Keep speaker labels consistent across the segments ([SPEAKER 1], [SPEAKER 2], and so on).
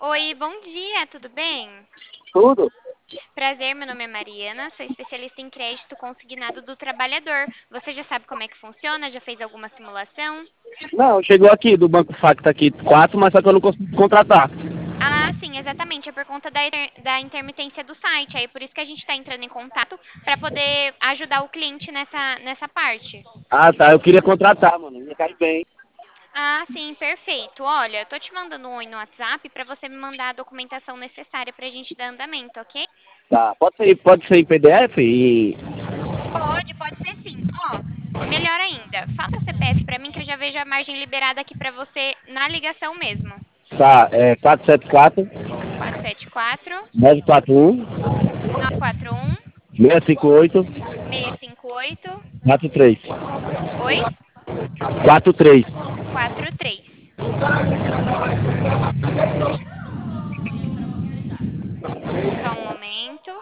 [SPEAKER 1] Oi, bom dia, tudo bem?
[SPEAKER 2] Tudo?
[SPEAKER 1] Prazer, meu nome é Mariana, sou especialista em crédito consignado do trabalhador. Você já sabe como é que funciona? Já fez alguma simulação?
[SPEAKER 2] Não, chegou aqui do Banco Facta aqui, quatro, mas só que eu não consegui contratar.
[SPEAKER 1] Ah, sim, exatamente, é por conta da intermitência do site. Aí por isso que a gente está entrando em contato para poder ajudar o cliente nessa parte.
[SPEAKER 2] Ah, tá, eu queria contratar, mano, ia cair bem.
[SPEAKER 1] Ah, sim, perfeito. Olha, eu tô te mandando um oi no WhatsApp para você me mandar a documentação necessária para a gente dar andamento, ok?
[SPEAKER 2] Tá, pode ser em PDF e...
[SPEAKER 1] Pode ser sim. Ó, melhor ainda, fala o CPF pra mim que eu já vejo a margem liberada aqui pra você na ligação mesmo.
[SPEAKER 2] Tá, é 474
[SPEAKER 1] 474
[SPEAKER 2] 941
[SPEAKER 1] 941
[SPEAKER 2] 658
[SPEAKER 1] 658
[SPEAKER 2] 43.
[SPEAKER 1] Oi?
[SPEAKER 2] 43.
[SPEAKER 1] 43. Só um momento.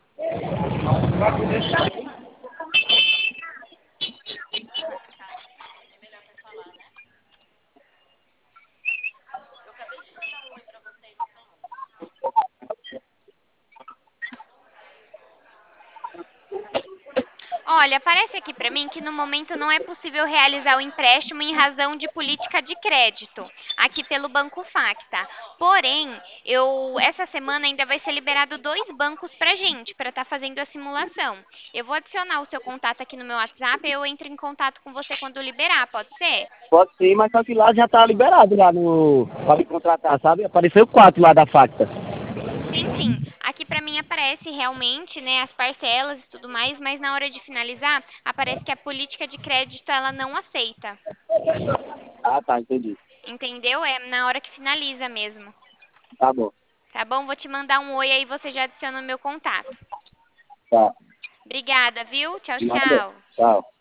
[SPEAKER 1] Olha, aparece aqui para mim que no momento não é possível realizar o empréstimo em razão de política de crédito, aqui pelo Banco Facta. Porém, essa semana ainda vai ser liberado dois bancos para gente, para estar fazendo a simulação. Eu vou adicionar o seu contato aqui no meu WhatsApp e eu entro em contato com você quando liberar, pode ser?
[SPEAKER 2] Pode sim, mas só que lá já tá liberado lá no... Pra me contratar, sabe? Apareceu quatro lá da Facta.
[SPEAKER 1] Sim, sim. Aqui para mim aparece realmente, né, as parcelas e tudo mais, mas na hora de finalizar, aparece que a política de crédito ela não aceita.
[SPEAKER 2] Ah, tá, entendi.
[SPEAKER 1] Entendeu? É na hora que finaliza mesmo.
[SPEAKER 2] Tá bom,
[SPEAKER 1] Tá bom? Vou te mandar um oi aí, você já adiciona o meu contato.
[SPEAKER 2] tá.
[SPEAKER 1] Obrigada, viu? Tchau,
[SPEAKER 2] Nada.
[SPEAKER 1] tchau.
[SPEAKER 2] Tchau.